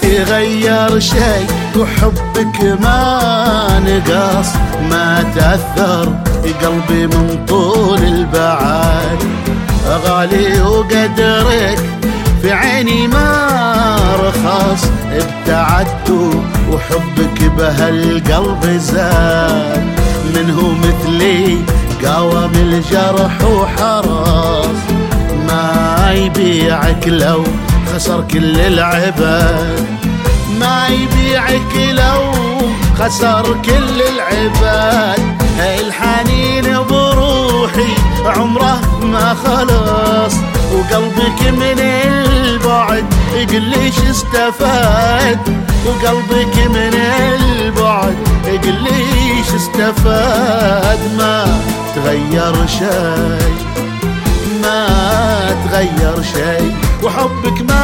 تغير شي وحبك ما نقص، ما تأثر قلبي من طول البعد. غالي وقدرك في عيني ما رخص، ابتعدت وحبك بهالقلب زاد. منه مثلي قاوم الجرح وحرص، ما يبيعك لو خسر كل العباد، ما يبيعك لو خسر كل العباد. الحنين بروحي عمره ما خلص، وقلبك من البعد يقليش استفاد، وقلبك من البعد يقليش استفاد. ما تغير شي، ما تغير شي وحبك ما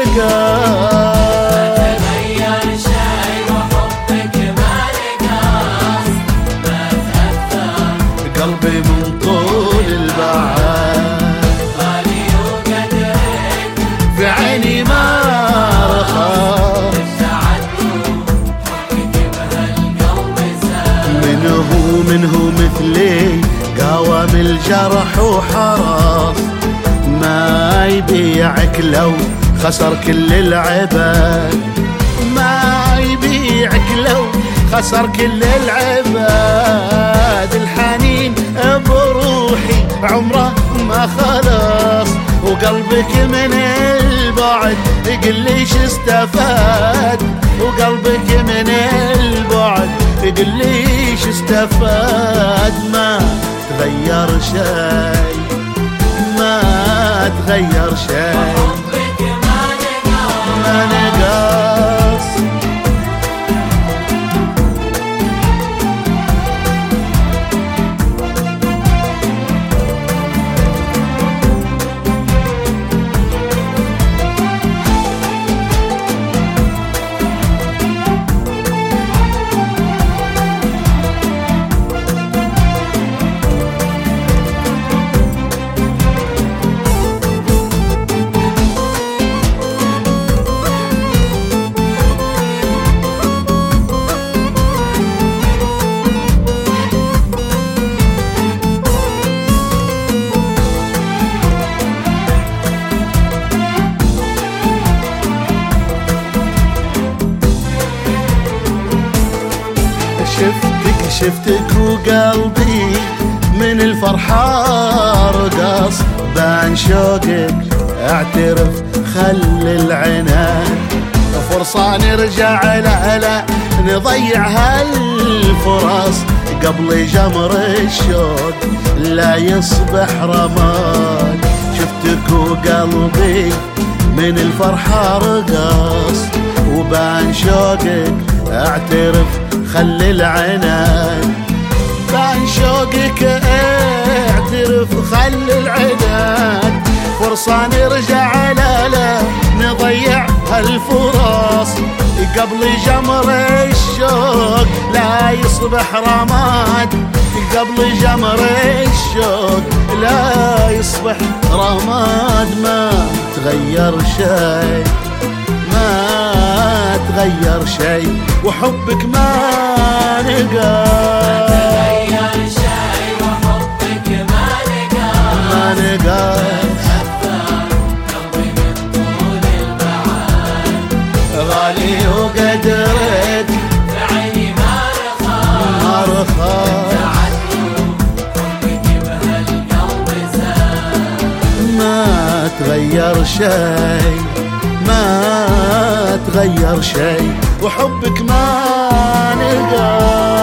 نقص. قلبي من طول البعد، غالي وقدرك في عيني ما رخص. حبك بهالقلب زاد. منه مثلي قاوم الجرح وحرص، ما يبيعك لو خسر كل العباد، ما يبيعك لو خسر كل العباد. الحنين بروحي عمره ما خلص، وقلبك من البعد يقليش استفاد، وقلبك من البعد يقليش استفاد. ما تغير شي، ما تغير شي، حبك ما نقص. شفتك وقلبي من الفرحة رقص، بان شوقك اعترف خلي العنان فرصة نرجع لا نضيع هالفرص، قبل جمر الشوق لا يصبح رماد. شفتك وقلبي من الفرحة رقص، وبان شوقك اعترف خلي العنان، بان شوقك اعترف خلي العنان. فرصة نرجع لا نضيع هالفرص، قبل جمر الشوق لا يصبح رماد، قبل جمر الشوق لا يصبح رماد. ما تغير شي، ما تغير شي وحبك ما نقص. تغير شي وحبك ما نقص، ما نقص. قلبي من طول البعد، غالي وقدرك في عيني ما ما رخص. رخص. حبك بهالقلب زاد. ما تغير شي، ما تغير شي وحبك ما نقص.